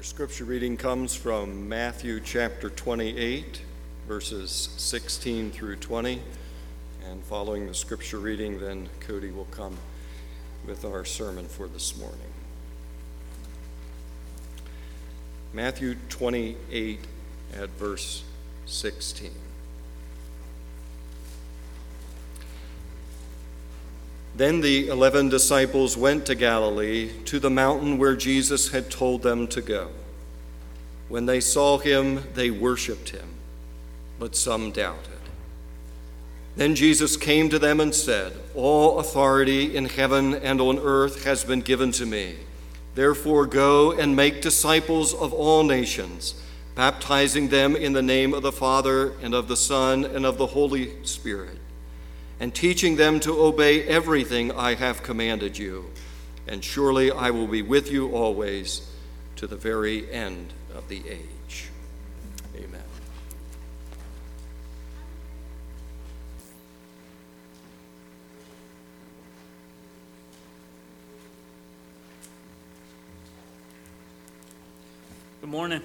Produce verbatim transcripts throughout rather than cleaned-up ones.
Scripture reading comes from Matthew chapter twenty-eight, verses sixteen through twenty. And following the scripture reading, then Cody will come with our sermon for this morning. Matthew twenty-eight at verse sixteen. Then the eleven disciples went to Galilee, to the mountain where Jesus had told them to go. When they saw him, they worshipped him, but some doubted. Then Jesus came to them and said, "All authority in heaven and on earth has been given to me. Therefore go and make disciples of all nations, baptizing them in the name of the Father and of the Son and of the Holy Spirit, and teaching them to obey everything I have commanded you. And surely I will be with you always to the very end of the age." Amen. Good morning.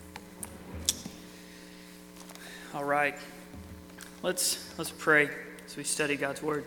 All right. Let's let's pray as we study God's Word.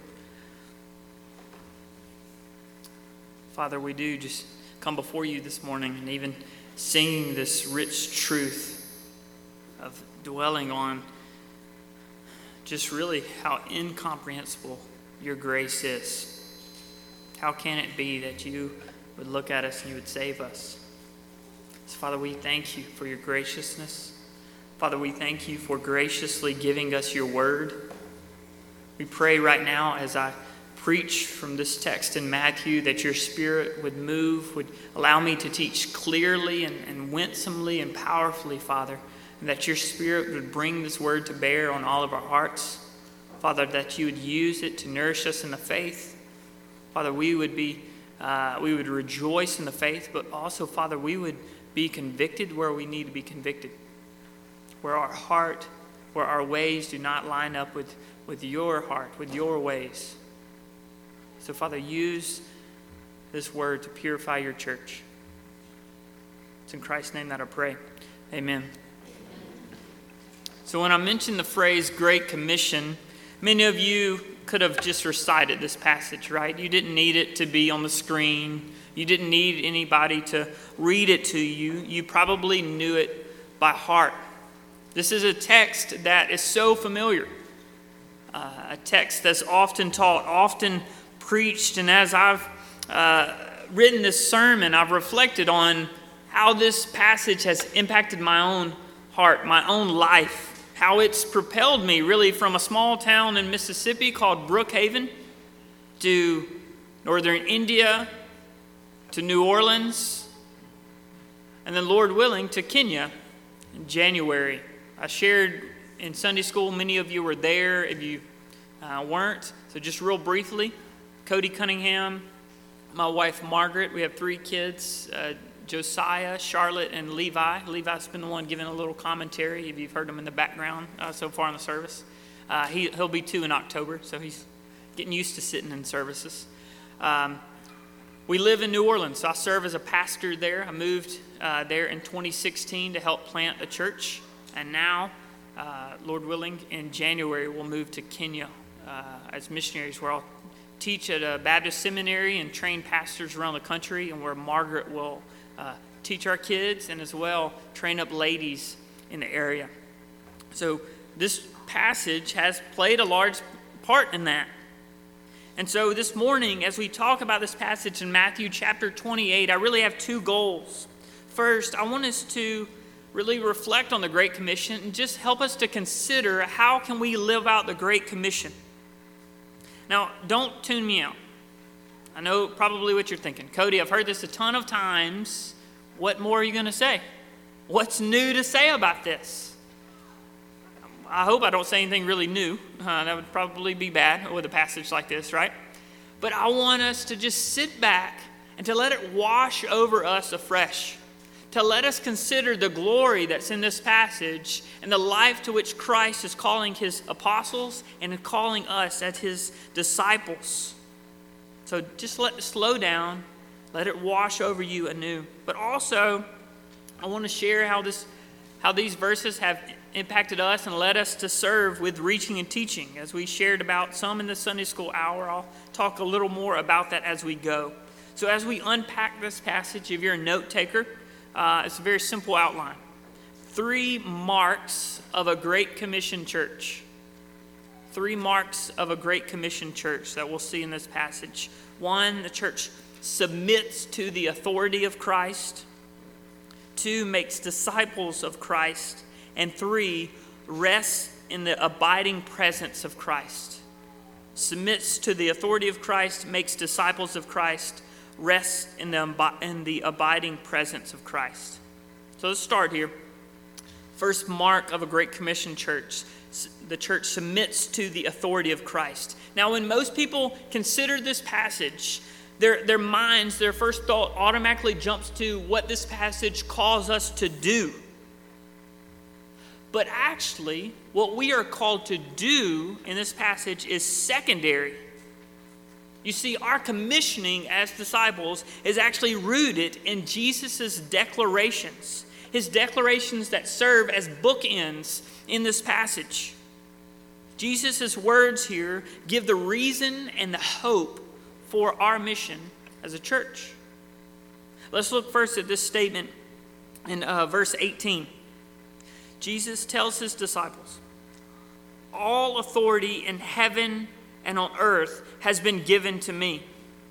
Father, we do just come before you this morning and even singing this rich truth of dwelling on just really how incomprehensible your grace is. How can it be that you would look at us and you would save us? So, Father, we thank you for your graciousness. Father, we thank you for graciously giving us your word. We pray right now as I preach from this text in Matthew that your Spirit would move, would allow me to teach clearly and, and winsomely and powerfully, Father, and that your Spirit would bring this word to bear on all of our hearts. Father, that you would use it to nourish us in the faith. Father, we would be, uh, we would rejoice in the faith, but also, Father, we would be convicted where we need to be convicted, where our heart, where our ways do not line up with, with your heart, with your ways. So, Father, use this word to purify your church. It's in Christ's name that I pray. Amen. So when I mentioned the phrase Great Commission, many of you could have just recited this passage, right? You didn't need it to be on the screen. You didn't need anybody to read it to you. You probably knew it by heart. This is a text that is so familiar, uh, a text that's often taught, often preached, and as I've uh, written this sermon, I've reflected on how this passage has impacted my own heart, my own life, how it's propelled me really from a small town in Mississippi called Brookhaven to northern India, to New Orleans, and then, Lord willing, to Kenya in January. I shared in Sunday school, many of you were there if you uh, weren't. So just real briefly, Cody Cunningham, my wife Margaret, we have three kids, uh, Josiah, Charlotte, and Levi. Levi's been the one giving a little commentary if you've heard him in the background uh, so far in the service. Uh, he, he'll be two in October, so he's getting used to sitting in services. Um, we live in New Orleans, so I serve as a pastor there. I moved uh, there in twenty sixteen to help plant a church. And now, uh, Lord willing, in January, we'll move to Kenya uh, as missionaries, where I'll teach at a Baptist seminary and train pastors around the country, and where Margaret will uh, teach our kids and as well train up ladies in the area. So this passage has played a large part in that. And so this morning, as we talk about this passage in Matthew chapter twenty-eight, I really have two goals. First, I want us to really reflect on the Great Commission and just help us to consider how can we live out the Great Commission. Now, don't tune me out. I know probably what you're thinking. Cody, I've heard this a ton of times. What more are you going to say? What's new to say about this? I hope I don't say anything really new. Uh, that would probably be bad with a passage like this, right? But I want us to just sit back and to let it wash over us afresh. To let us consider the glory that's in this passage and the life to which Christ is calling his apostles and calling us as his disciples. So just let it slow down, let it wash over you anew. But also, I want to share how this, how these verses have impacted us and led us to serve with reaching and teaching. As we shared about some in the Sunday school hour, I'll talk a little more about that as we go. So as we unpack this passage, if you're a note taker, uh, it's a very simple outline. Three marks of a Great Commission church. Three marks of a Great Commission church that we'll see in this passage. One, the church submits to the authority of Christ. Two, makes disciples of Christ. And three, rests in the abiding presence of Christ. Submits to the authority of Christ, makes disciples of Christ, rests in the, in the abiding presence of Christ. So let's start here. First mark of a Great Commission church. The church submits to the authority of Christ. Now, when most people consider this passage, their, their minds, their first thought automatically jumps to what this passage calls us to do. But actually, what we are called to do in this passage is secondary. You see, our commissioning as disciples is actually rooted in Jesus' declarations. His declarations that serve as bookends in this passage. Jesus' words here give the reason and the hope for our mission as a church. Let's look first at this statement in uh, verse eighteen. Jesus tells his disciples, "All authority in heaven and on earth has been given to me."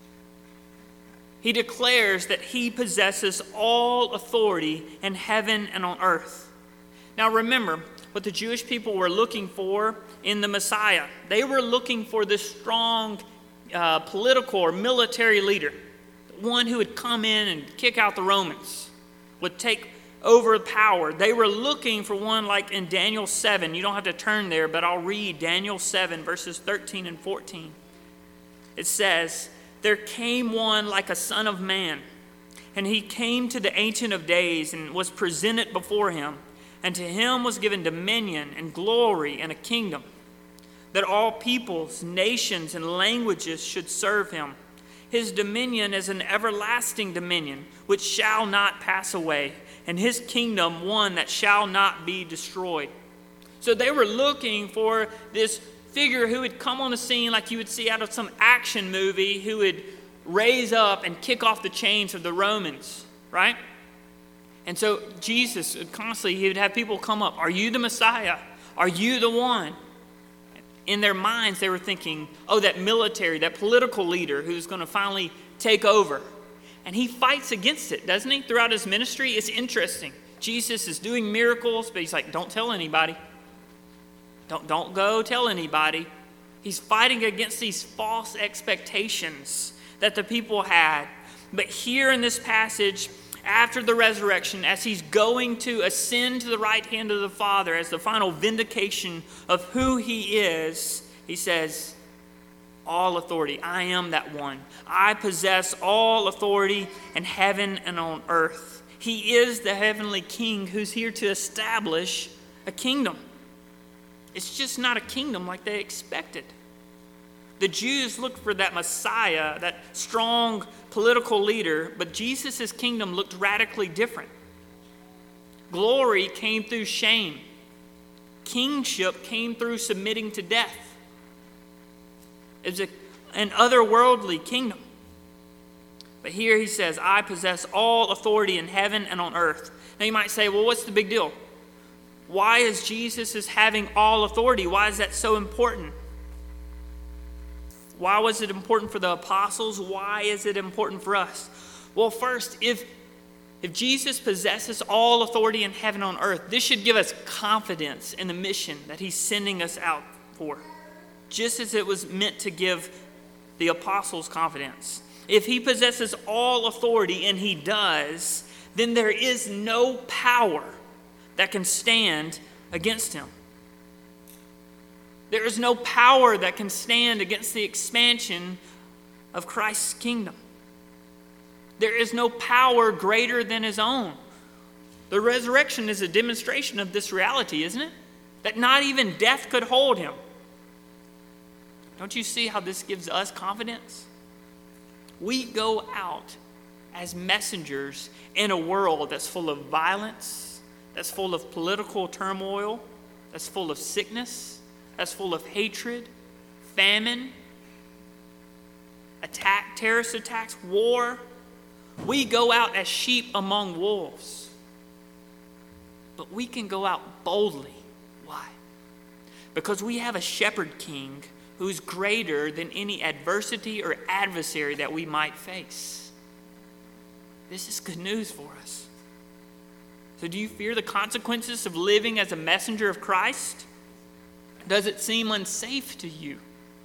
He declares that he possesses all authority in heaven and on earth. Now remember what the Jewish people were looking for in the Messiah. They were looking for this strong uh, political or military leader, one who would come in and kick out the Romans, would take over power. They were looking for one like in Daniel seven. You don't have to turn there, but I'll read Daniel seven, verses thirteen and fourteen. It says, "There came one like a son of man, and he came to the Ancient of Days and was presented before him. And to him was given dominion and glory and a kingdom, that all peoples, nations, and languages should serve him. His dominion is an everlasting dominion, which shall not pass away, and his kingdom one that shall not be destroyed." So they were looking for this figure who would come on the scene like you would see out of some action movie, who would raise up and kick off the chains of the Romans, right? And so Jesus, constantly, he would have people come up. "Are you the Messiah? Are you the one?" In their minds, they were thinking, oh, that military, that political leader who's going to finally take over. And he fights against it, doesn't he? Throughout his ministry, it's interesting. Jesus is doing miracles, but he's like, don't tell anybody. Don't, don't go tell anybody. He's fighting against these false expectations that the people had. But here in this passage, after the resurrection, as he's going to ascend to the right hand of the Father as the final vindication of who he is, he says, all authority. I am that one. I possess all authority in heaven and on earth. He is the heavenly king who's here to establish a kingdom. It's just not a kingdom like they expected. The Jews looked for that Messiah, that strong political leader, but Jesus' kingdom looked radically different. Glory came through shame. Kingship came through submitting to death. It was a, an otherworldly kingdom. But here he says, I possess all authority in heaven and on earth. Now you might say, well, what's the big deal? Why is Jesus is having all authority? Why is that so important? Why was it important for the apostles? Why is it important for us? Well, first, if, if Jesus possesses all authority in heaven and on earth, this should give us confidence in the mission that he's sending us out for, just as it was meant to give the apostles confidence. If he possesses all authority, and he does, then there is no power that can stand against him. There is no power that can stand against the expansion of Christ's kingdom. There is no power greater than his own. The resurrection is a demonstration of this reality, isn't it? That not even death could hold him. Don't you see how this gives us confidence? We go out as messengers in a world that's full of violence, that's full of political turmoil, that's full of sickness, that's full of hatred, famine, attack, terrorist attacks, war. We go out as sheep among wolves. But we can go out boldly. Why? Because we have a shepherd king who's greater than any adversity or adversary that we might face. This is good news for us. So do you fear the consequences of living as a messenger of Christ? Does it seem unsafe to you?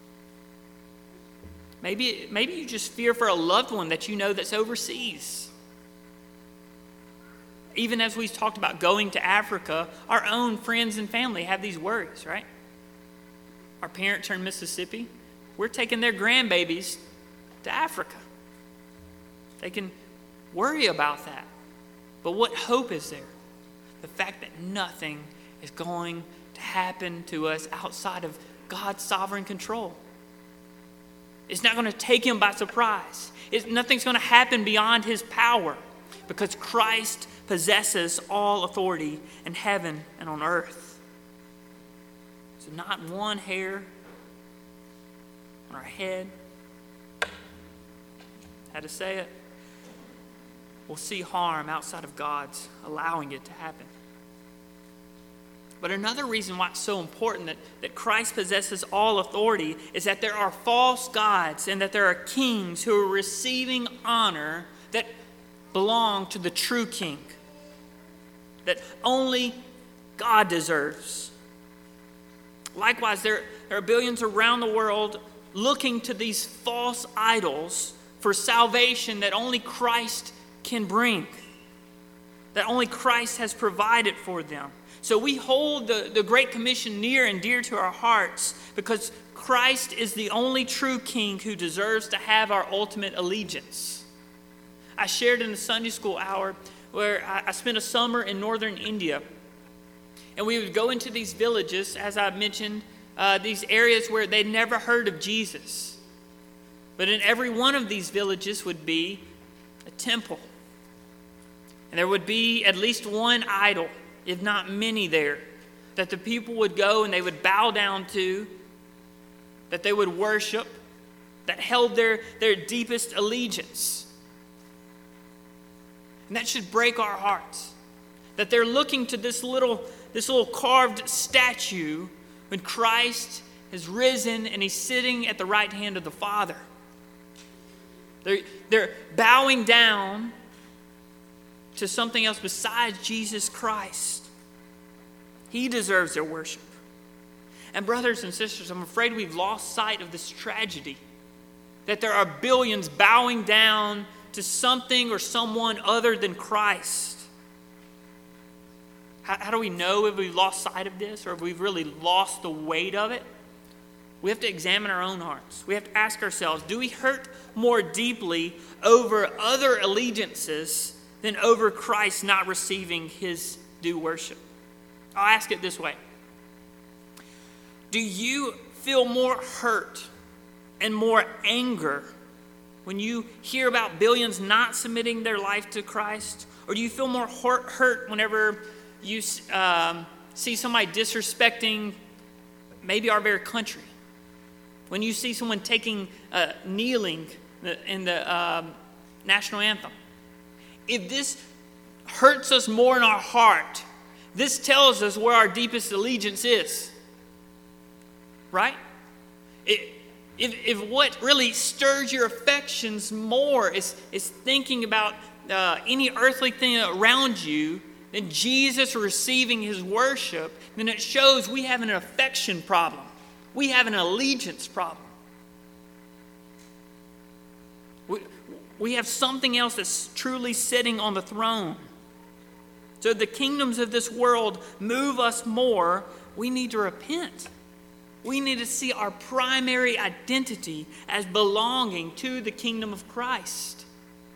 Maybe, maybe you just fear for a loved one that you know that's overseas. Even as we've talked about going to Africa, our own friends and family have these worries, right? Our parents are in Mississippi. We're taking their grandbabies to Africa. They can worry about that. But what hope is there? The fact that nothing is going to happen to us outside of God's sovereign control. It's not going to take him by surprise. It's, nothing's going to happen beyond his power because Christ possesses all authority in heaven and on earth. So not one hair on our head, how to say it, will see harm outside of God's allowing it to happen. But another reason why it's so important that, that Christ possesses all authority is that there are false gods and that there are kings who are receiving honor that belong to the true king, that only God deserves. Likewise, there, there are billions around the world looking to these false idols for salvation that only Christ can bring, that only Christ has provided for them. So we hold the, the Great Commission near and dear to our hearts because Christ is the only true king who deserves to have our ultimate allegiance. I shared in the Sunday school hour where I, I spent a summer in northern India. And we would go into these villages, as I mentioned, uh, these areas where they'd never heard of Jesus. But in every one of these villages would be a temple. And there would be at least one idol, if not many there, that the people would go and they would bow down to, that they would worship, that held their, their deepest allegiance. And that should break our hearts, that they're looking to this little, this little carved statue when Christ has risen and he's sitting at the right hand of the Father. They're, they're bowing down to something else besides Jesus Christ. He deserves their worship. And brothers and sisters, I'm afraid we've lost sight of this tragedy, that there are billions bowing down to something or someone other than Christ. How, how do we know if we've lost sight of this or if we've really lost the weight of it? We have to examine our own hearts. We have to ask ourselves, do we hurt more deeply over other allegiances than over Christ not receiving his due worship? I'll ask it this way. Do you feel more hurt and more anger when you hear about billions not submitting their life to Christ? Or do you feel more hurt whenever you um, see somebody disrespecting maybe our very country? When you see someone taking, uh, kneeling in the um, national anthem? If this hurts us more in our heart, this tells us where our deepest allegiance is. Right? It, if, if what really stirs your affections more is, is thinking about uh, any earthly thing around you than Jesus receiving his worship, then it shows we have an affection problem. We have an allegiance problem. We, we have something else that's truly sitting on the throne. So the kingdoms of this world move us more. We need to repent. We need to see our primary identity as belonging to the kingdom of Christ.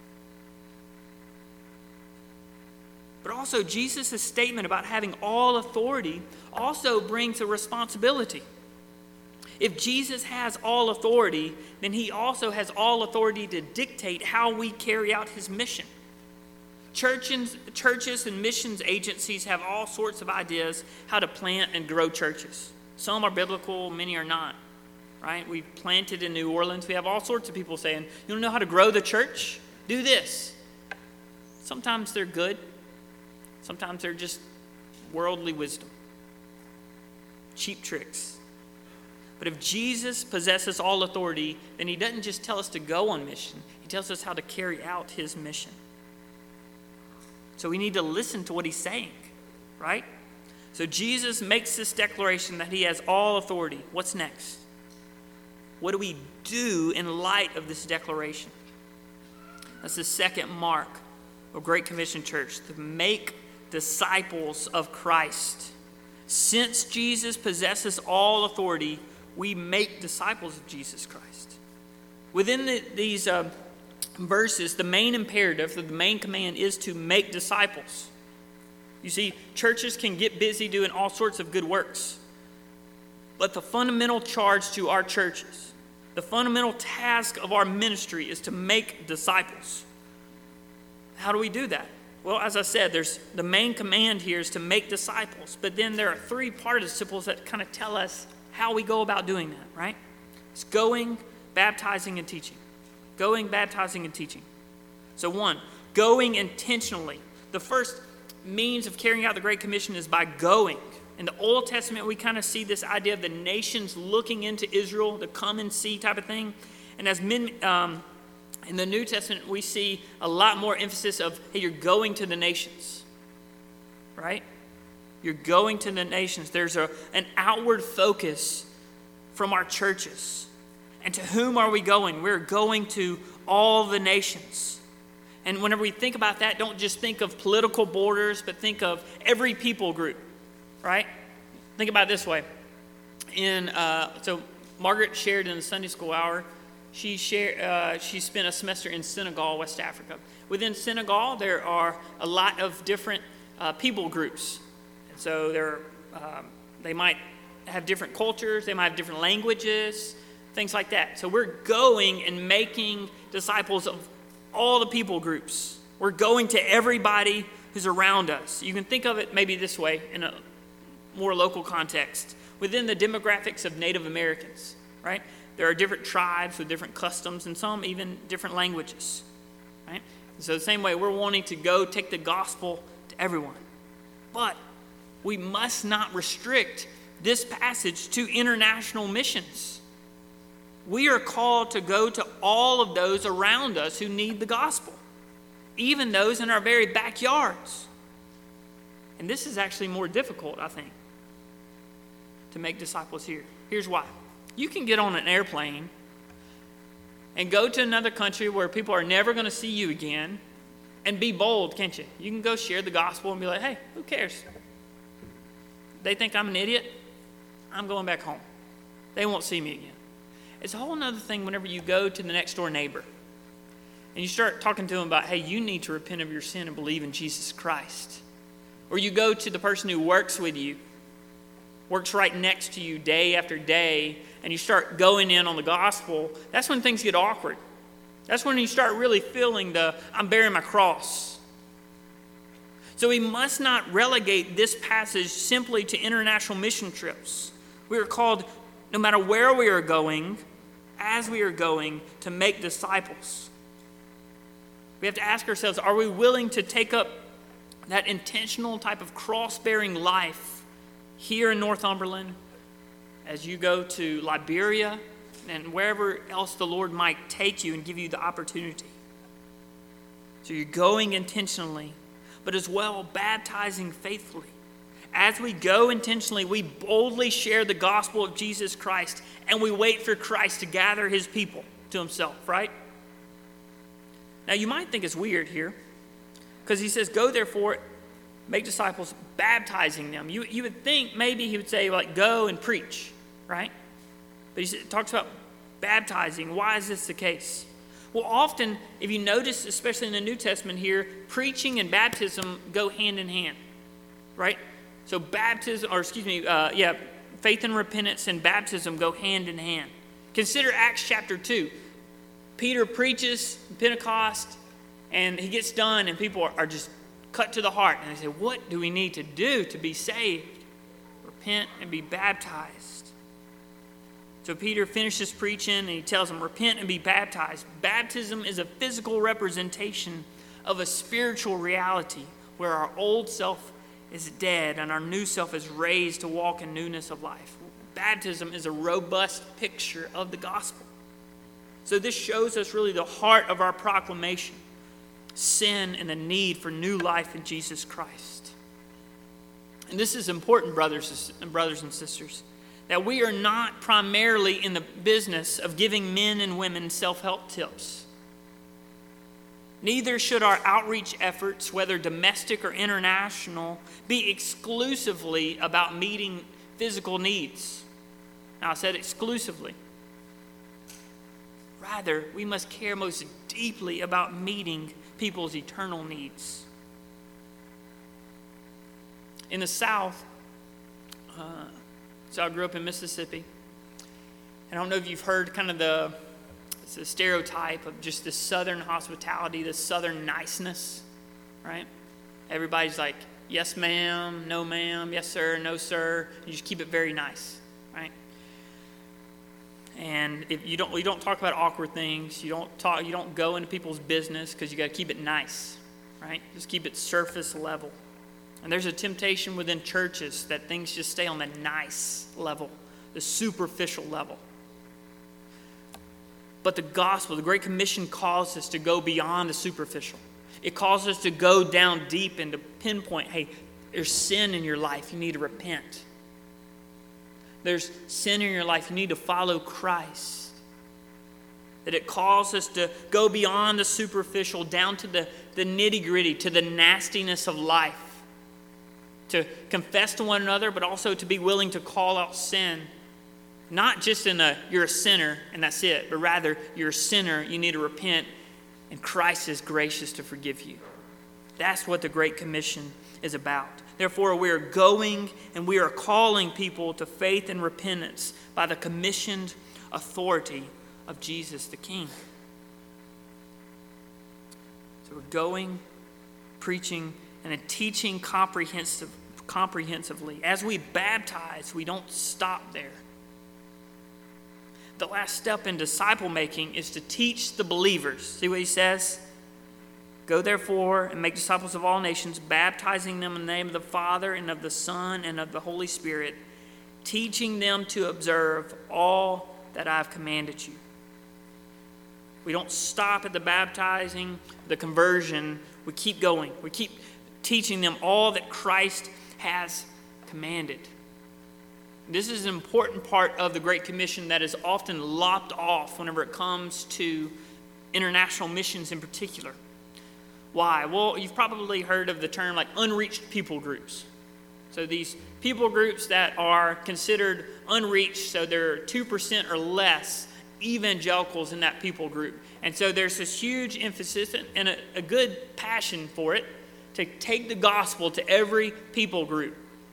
But also, Jesus' statement about having all authority also brings a responsibility. If Jesus has all authority, then he also has all authority to dictate how we carry out his mission. Churches, churches and missions agencies have all sorts of ideas how to plant and grow churches. Some are biblical, many are not. Right? We planted in New Orleans. We have all sorts of people saying, you don't know how to grow the church? Do this. Sometimes they're good. Sometimes they're just worldly wisdom. Cheap tricks. But if Jesus possesses all authority, then he doesn't just tell us to go on mission. He tells us how to carry out his mission. So we need to listen to what he's saying, right? So Jesus makes this declaration that he has all authority. What's next? What do we do in light of this declaration? That's the second mark of Great Commission Church, to make disciples of Christ. Since Jesus possesses all authority, we make disciples of Jesus Christ. Within the, these uh, verses, the main imperative, the main command is to make disciples. You see, churches can get busy doing all sorts of good works. But the fundamental charge to our churches, the fundamental task of our ministry is to make disciples. How do we do that? Well, as I said, there's the main command here is to make disciples. But then there are three participles that kind of tell us how we go about doing that, right? It's going, baptizing, and teaching. Going, baptizing, and teaching. So one, going intentionally. The first means of carrying out the Great Commission is by going. In the Old Testament, we kind of see this idea of the nations looking into Israel, the come and see type of thing. And as men, um, in the New Testament, we see a lot more emphasis of, hey, you're going to the nations, right? You're going to the nations. There's a, an outward focus from our churches. And to whom are we going? We're going to all the nations. And whenever we think about that, don't just think of political borders, but think of every people group. Right? Think about it this way. In uh, so Margaret shared in the Sunday school hour. She shared. Uh, she spent a semester in Senegal, West Africa. Within Senegal, there are a lot of different uh, people groups, and so there, um, they might have different cultures. They might have different languages, things like that. So we're going and making disciples of all the people groups. We're going to everybody who's around us. You can think of it maybe this way in a more local context. Within the demographics of Native Americans, right? There are different tribes with different customs and some even different languages, right? And so the same way, we're wanting to go take the gospel to everyone. But we must not restrict this passage to international missions. We are called to go to all of those around us who need the gospel, even those in our very backyards. And this is actually more difficult, I think, to make disciples here. Here's why. You can get on an airplane and go to another country where people are never going to see you again and be bold, can't you? You can go share the gospel and be like, hey, who cares? They think I'm an idiot. I'm going back home. They won't see me again. It's a whole other thing whenever you go to the next door neighbor and you start talking to them about, hey, you need to repent of your sin and believe in Jesus Christ. Or you go to the person who works with you, works right next to you day after day, and you start going in on the gospel. That's when things get awkward. That's when you start really feeling the, I'm bearing my cross. So we must not relegate this passage simply to international mission trips. We are called, no matter where we are going, as we are going, to make disciples. We have to ask ourselves, are we willing to take up that intentional type of cross-bearing life here in Northumberland as you go to Liberia and wherever else the Lord might take you and give you the opportunity? So you're going intentionally, but as well baptizing faithfully. As we go intentionally, we boldly share the gospel of Jesus Christ, and we wait for Christ to gather his people to himself, right? Now, you might think it's weird here, because he says, go therefore, make disciples, baptizing them. You, you would think maybe he would say, like, go and preach, right? But he talks about baptizing. Why is this the case? Well, often, if you notice, especially in the New Testament here, preaching and baptism go hand in hand, right? So baptism, or excuse me, uh, yeah, faith and repentance and baptism go hand in hand. Consider Acts chapter two. Peter preaches Pentecost, and he gets done, and people are, are just cut to the heart. And they say, what do we need to do to be saved? Repent and be baptized. So Peter finishes preaching, and he tells them, repent and be baptized. Baptism is a physical representation of a spiritual reality where our old self is dead and our new self is raised to walk in newness of life. Baptism is a robust picture of the gospel. So this shows us really the heart of our proclamation: sin and the need for new life in Jesus Christ. And this is important, brothers and brothers and sisters, that we are not primarily in the business of giving men and women self-help tips. Neither should our outreach efforts, whether domestic or international, be exclusively about meeting physical needs. Now, I said exclusively. Rather, we must care most deeply about meeting people's eternal needs. In the South, uh, so I grew up in Mississippi. I don't know if you've heard kind of the, the stereotype of just the Southern hospitality, the Southern niceness, right? Everybody's like, yes, ma'am, no, ma'am, yes, sir, no, sir. You just keep it very nice, right? And if you don't, you don't talk about awkward things. You don't talk. You don't go into people's business because you got to keep it nice, right? Just keep it surface level. And there's a temptation within churches that things just stay on the nice level, the superficial level. But the gospel, the Great Commission, calls us to go beyond the superficial. It calls us to go down deep and to pinpoint, hey, there's sin in your life. You need to repent. There's sin in your life. You need to follow Christ. That it calls us to go beyond the superficial, down to the, the nitty-gritty, to the nastiness of life. To confess to one another, but also to be willing to call out sin. Not just in a, you're a sinner and that's it, but rather you're a sinner, you need to repent, and Christ is gracious to forgive you. That's what the Great Commission is about. Therefore, we are going and we are calling people to faith and repentance by the commissioned authority of Jesus the King. So we're going, preaching, and teaching comprehensive, comprehensively. As we baptize, we don't stop there. The last step in disciple making is to teach the believers. See what he says? Go therefore and make disciples of all nations, baptizing them in the name of the Father and of the Son and of the Holy Spirit, teaching them to observe all that I have commanded you. We don't stop at the baptizing, the conversion. We keep going. We keep teaching them all that Christ has commanded. This is an important part of the Great Commission that is often lopped off whenever it comes to international missions in particular. Why? Well, you've probably heard of the term like unreached people groups. So these people groups that are considered unreached, so there are two percent or less evangelicals in that people group. And so there's this huge emphasis and a, a good passion for it to take the gospel to every people group.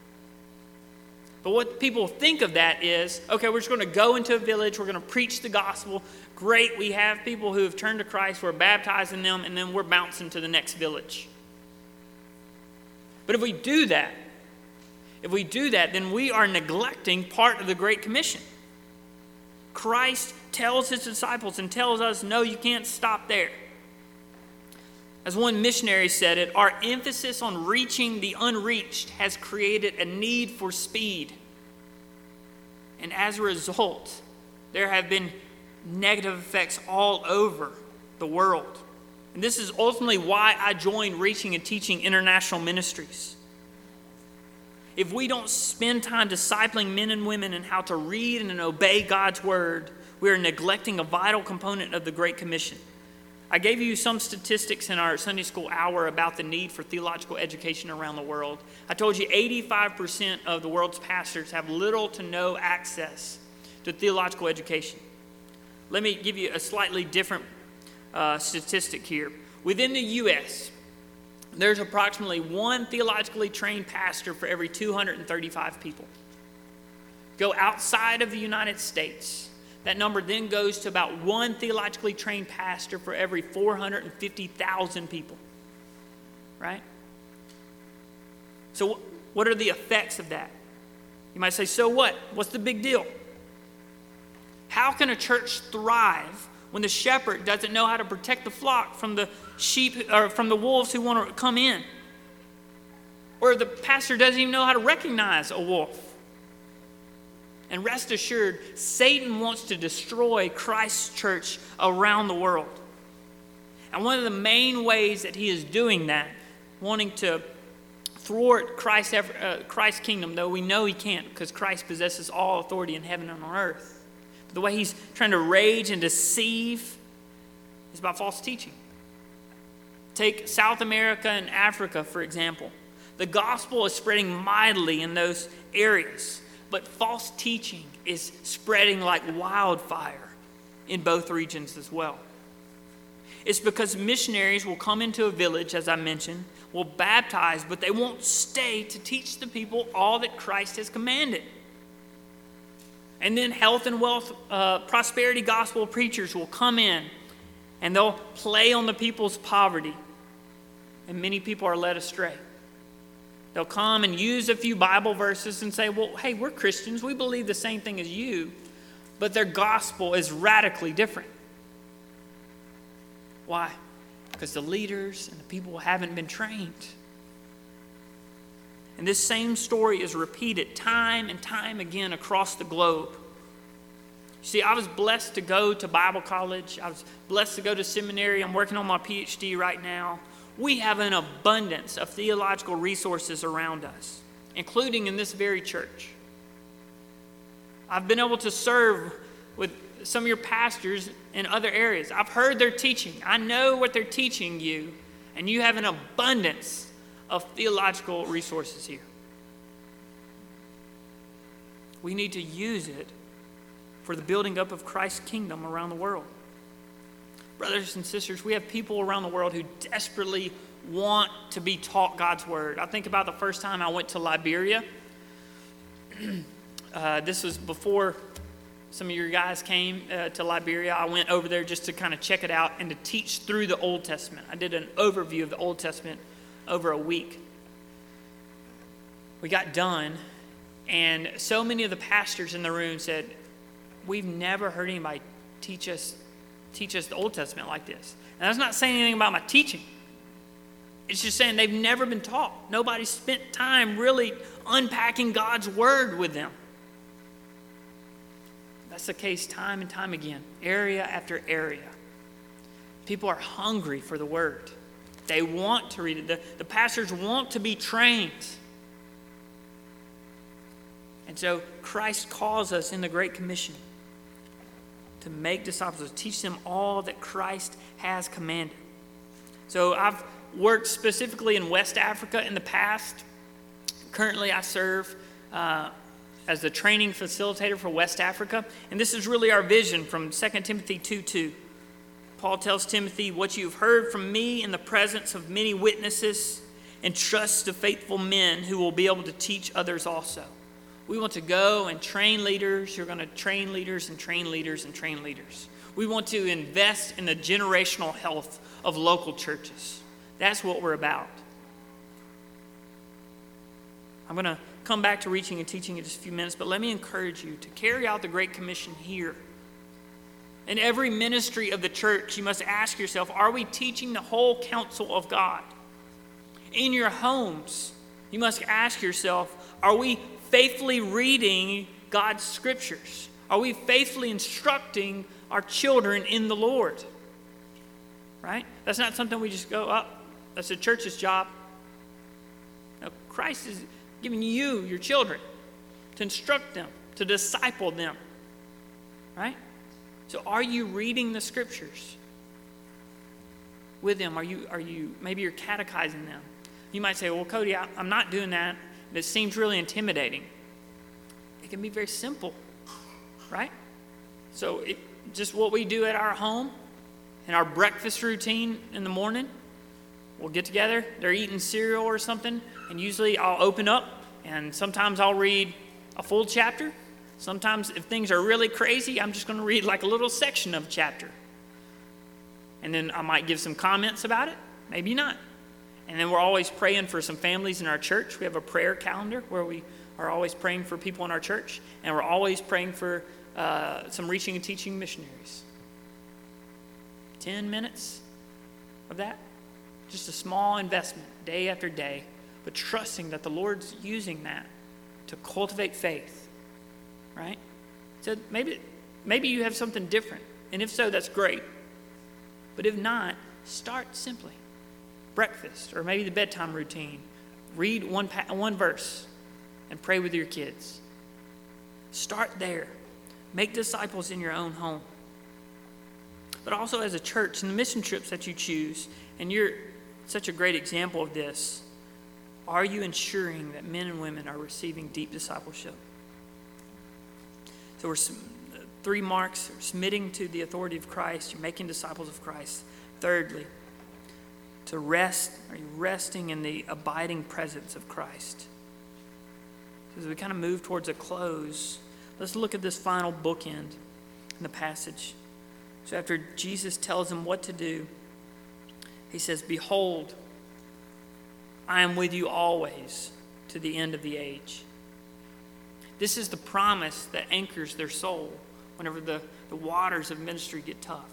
But what people think of that is, okay, we're just going to go into a village, we're going to preach the gospel. Great, we have people who have turned to Christ, we're baptizing them, and then we're bouncing to the next village. But if we do that, if we do that, then we are neglecting part of the Great Commission. Christ tells his disciples and tells us, no, you can't stop there. As one missionary said it, our emphasis on reaching the unreached has created a need for speed. And as a result, there have been negative effects all over the world. And this is ultimately why I joined Reaching and Teaching International Ministries. If we don't spend time discipling men and women in how to read and obey God's word, we are neglecting a vital component of the Great Commission. I gave you some statistics in our Sunday school hour about the need for theological education around the world. I told you eighty-five percent of the world's pastors have little to no access to theological education. Let me give you a slightly different uh, statistic here. Within the U S, there's approximately one theologically trained pastor for every two hundred thirty-five people. Go outside of the United States. That number then goes to about one theologically trained pastor for every four hundred fifty thousand people. Right? So what are the effects of that? You might say, so what? What's the big deal? How can a church thrive when the shepherd doesn't know how to protect the flock from the sheep or from the wolves who want to come in? Or the pastor doesn't even know how to recognize a wolf? And rest assured, Satan wants to destroy Christ's church around the world. And one of the main ways that he is doing that, wanting to thwart Christ's, uh, Christ's kingdom, though we know he can't because Christ possesses all authority in heaven and on earth. But the way he's trying to rage and deceive is by false teaching. Take South America and Africa, for example. The gospel is spreading mightily in those areas, but false teaching is spreading like wildfire in both regions as well. It's because missionaries will come into a village, as I mentioned, will baptize, but they won't stay to teach the people all that Christ has commanded. And then health and wealth, uh, prosperity gospel preachers will come in and they'll play on the people's poverty. And many people are led astray. They'll come and use a few Bible verses and say, well, hey, we're Christians. We believe the same thing as you. But their gospel is radically different. Why? Because the leaders and the people haven't been trained. And this same story is repeated time and time again across the globe. You see, I was blessed to go to Bible college. I was blessed to go to seminary. I'm working on my P H D right now. We have an abundance of theological resources around us, including in this very church. I've been able to serve with some of your pastors in other areas. I've heard their teaching. I know what they're teaching you, and you have an abundance of theological resources here. We need to use it for the building up of Christ's kingdom around the world. Brothers and sisters, we have people around the world who desperately want to be taught God's word. I think about the first time I went to Liberia. uh, this was before some of your guys came uh, to Liberia. I went over there just to kind of check it out and to teach through the Old Testament. I did an overview of the Old Testament over a week. We got done, and so many of the pastors in the room said, we've never heard anybody teach us teach us the Old Testament like this. And that's not saying anything about my teaching. It's just saying they've never been taught. Nobody spent time really unpacking God's word with them. That's the case time and time again, area after area. People are hungry for the word. They want to read it. The, the pastors want to be trained. And so Christ calls us in the Great Commission to make disciples, to teach them all that Christ has commanded. So I've worked specifically in West Africa in the past. Currently I serve uh, as the training facilitator for West Africa. And this is really our vision from Second Timothy two two. Paul tells Timothy, what you've heard from me in the presence of many witnesses, entrust to faithful men who will be able to teach others also. We want to go and train leaders. You're going to train leaders and train leaders and train leaders. We want to invest in the generational health of local churches. That's what we're about. I'm going to come back to reaching and teaching in just a few minutes, but let me encourage you to carry out the Great Commission here. In every ministry of the church, you must ask yourself, are we teaching the whole counsel of God? In your homes, you must ask yourself, are we faithfully reading God's scriptures? Are we faithfully instructing our children in the Lord? Right? That's not something we just go up. That's the church's job. No, Christ is giving you, your children, to instruct them, to disciple them. Right? So are you reading the scriptures with them? Are you, are you, maybe you're catechizing them. You might say, well, Cody, I, I'm not doing that. It seems really intimidating. It can be very simple, right? So it, just what we do at our home, in our breakfast routine in the morning, we'll get together, they're eating cereal or something, and usually I'll open up, and sometimes I'll read a full chapter, Sometimes if things are really crazy, I'm just going to read like a little section of a chapter. And then I might give some comments about it, maybe not. And then we're always praying for some families in our church. We have a prayer calendar where we are always praying for people in our church. And we're always praying for uh, some reaching and teaching missionaries. Ten minutes of that. Just a small investment, day after day. But trusting that the Lord's using that to cultivate faith. Right? So maybe, maybe you have something different. And if so, that's great. But if not, start simply. Breakfast, or maybe the bedtime routine. Read one, one verse and pray with your kids. Start there. Make disciples in your own home. But also as a church, in the mission trips that you choose, and you're such a great example of this, are you ensuring that men and women are receiving deep discipleship? So we're three marks: submitting to the authority of Christ, you're making disciples of Christ. Thirdly, to rest, are you resting in the abiding presence of Christ? So as we kind of move towards a close, let's look at this final bookend in the passage. So after Jesus tells them what to do, he says, "Behold, I am with you always to the end of the age." This is the promise that anchors their soul whenever the, the waters of ministry get tough.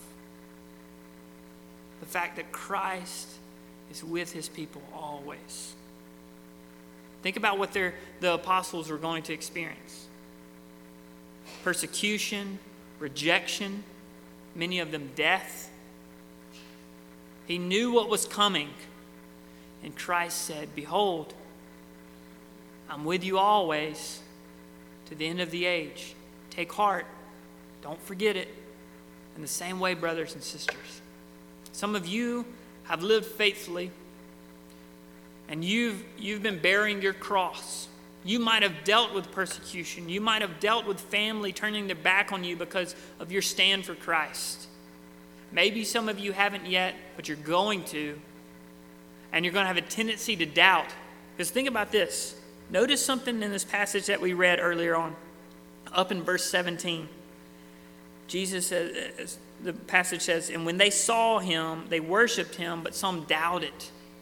The fact that Christ is with his people always. Think about what the apostles were going to experience. Persecution, rejection, many of them death. He knew what was coming. And Christ said, "Behold, I'm with you always to the end of the age. Take heart. Don't forget it." In the same way, brothers and sisters, some of you have lived faithfully, and you've, you've been bearing your cross. You might have dealt with persecution. You might have dealt with family turning their back on you because of your stand for Christ. Maybe some of you haven't yet, but you're going to. And you're going to have a tendency to doubt. Because think about this. Notice something in this passage that we read earlier on, up in verse seventeen. Jesus says, the passage says, "And when they saw him, they worshiped him, but some doubted."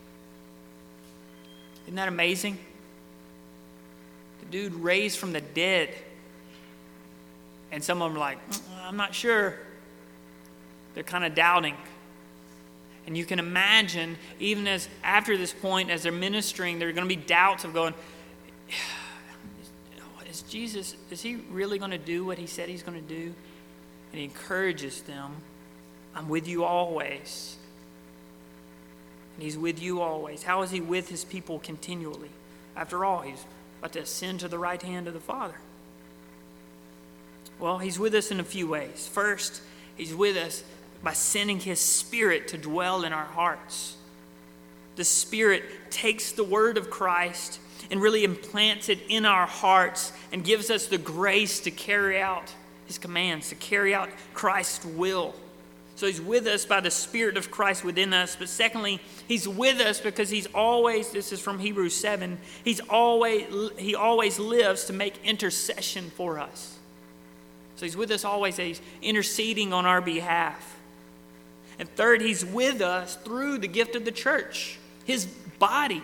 Isn't that amazing? The dude raised from the dead. And some of them are like, "I'm not sure." They're kind of doubting. And you can imagine, even as after this point, as they're ministering, there are going to be doubts of going, is Jesus, is he really going to do what he said he's going to do? And he encourages them, "I'm with you always." And he's with you always. How is he with his people continually? After all, he's about to ascend to the right hand of the Father. Well, he's with us in a few ways. First, he's with us by sending his Spirit to dwell in our hearts. The Spirit takes the word of Christ and really implants it in our hearts and gives us the grace to carry out his commands, to carry out Christ's will. So he's with us by the Spirit of Christ within us. But secondly, he's with us because he's always, this is from Hebrews seven, he's always, he always lives to make intercession for us. So he's with us always, he's interceding on our behalf. And third, he's with us through the gift of the church, his body.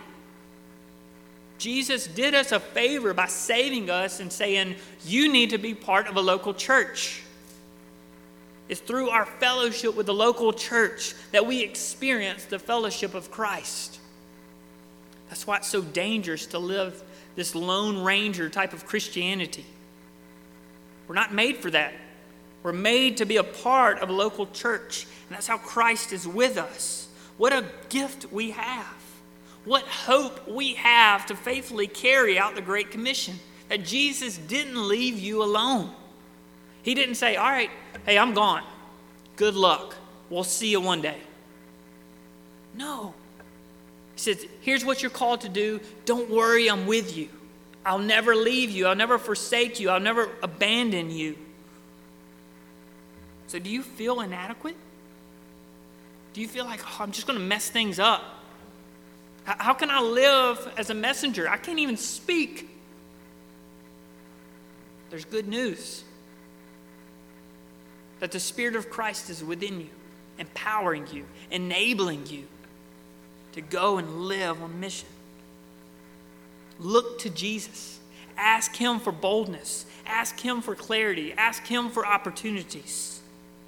Jesus did us a favor by saving us and saying, you need to be part of a local church. It's through our fellowship with the local church that we experience the fellowship of Christ. That's why it's so dangerous to live this Lone Ranger type of Christianity. We're not made for that. We're made to be a part of a local church. And that's how Christ is with us. What a gift we have. What hope we have to faithfully carry out the Great Commission. That Jesus didn't leave you alone. He didn't say, all right, hey, I'm gone. Good luck. We'll see you one day. No. He says, here's what you're called to do. Don't worry, I'm with you. I'll never leave you. I'll never forsake you. I'll never abandon you. So do you feel inadequate? Do you feel like, oh, I'm just going to mess things up? How can I live as a messenger? I can't even speak. There's good news. That the Spirit of Christ is within you, empowering you, enabling you to go and live on mission. Look to Jesus. Ask Him for boldness. Ask Him for clarity. Ask Him for opportunities.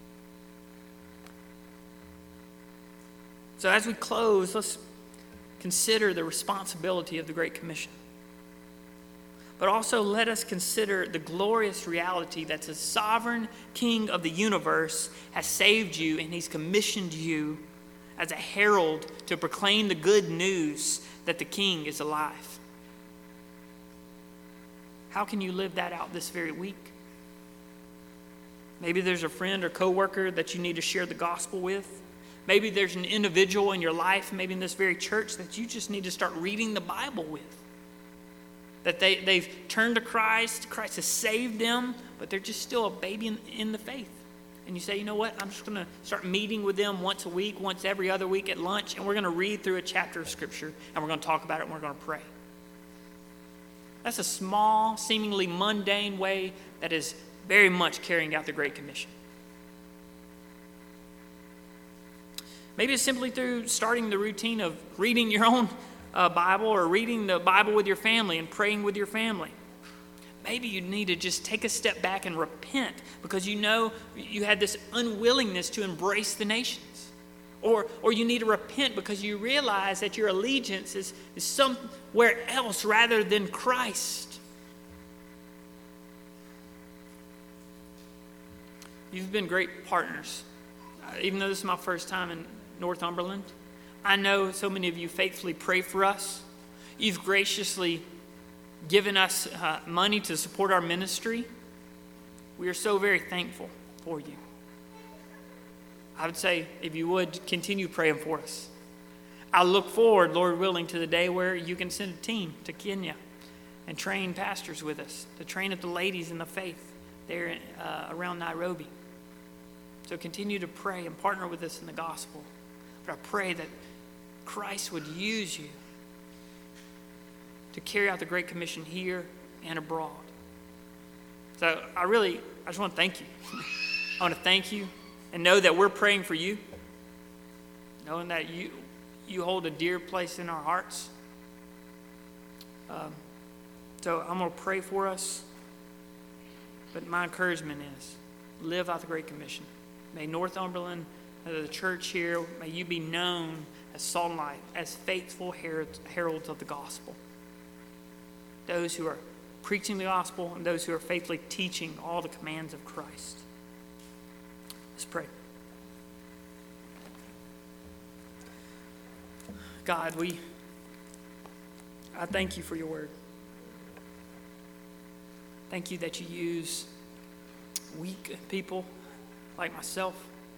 So as we close, let's consider the responsibility of the Great Commission. But also let us consider the glorious reality that the sovereign King of the universe has saved you, and He's commissioned you as a herald to proclaim the good news that the King is alive. How can you live that out this very week? Maybe there's a friend or coworker that you need to share the gospel with. Maybe there's an individual in your life, maybe in this very church, that you just need to start reading the Bible with. That they, they've turned to Christ, Christ has saved them, but they're just still a baby in, in the faith. And you say, you know what, I'm just going to start meeting with them once a week, once every other week at lunch, and we're going to read through a chapter of Scripture, and we're going to talk about it, and we're going to pray. That's a small, seemingly mundane way that is very much carrying out the Great Commission. Maybe it's simply through starting the routine of reading your own uh, Bible or reading the Bible with your family and praying with your family. Maybe you need to just take a step back and repent because you know you had this unwillingness to embrace the nations. Or, or you need to repent because you realize that your allegiance is, is somewhere else rather than Christ. You've been great partners. Uh, even though this is my first time in Northumberland, I know so many of you faithfully pray for us. You've graciously given us uh, money to support our ministry. We are so very thankful for you. I would say, if you would, continue praying for us. I look forward, Lord willing, to the day where you can send a team to Kenya and train pastors with us, to train up the ladies in the faith there in, uh, around Nairobi. So continue to pray and partner with us in the gospel. But I pray that Christ would use you to carry out the Great Commission here and abroad. So I really, I just want to thank you. I want to thank you and know that we're praying for you, knowing that you you hold a dear place in our hearts. Um, so I'm going to pray for us, but my encouragement is live out the Great Commission. May Northumberland, the church here, may you be known as salt and light, as faithful heralds of the gospel. Those who are preaching the gospel and those who are faithfully teaching all the commands of Christ. Let's pray. God, we, I thank you for your word. Thank you that you use weak people like myself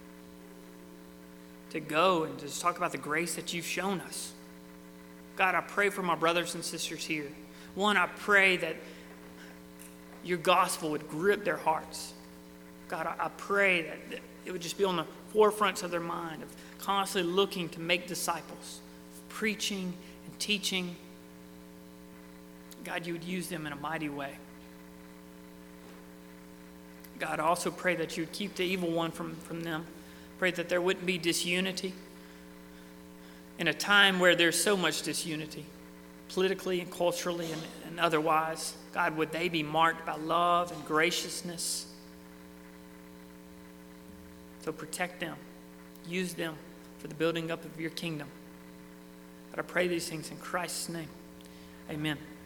to go and just talk about the grace that you've shown us. God, I pray for my brothers and sisters here. One, I pray that your gospel would grip their hearts. God, I, I pray that, that it would just be on the forefronts of their mind, of constantly looking to make disciples, preaching and teaching. God, you would use them in a mighty way. God, I also pray that you would keep the evil one from, from them. Pray that there wouldn't be disunity in a time where there's so much disunity, politically and culturally and, and otherwise. God, would they be marked by love and graciousness? So protect them. Use them for the building up of your kingdom. But I pray these things in Christ's name. Amen.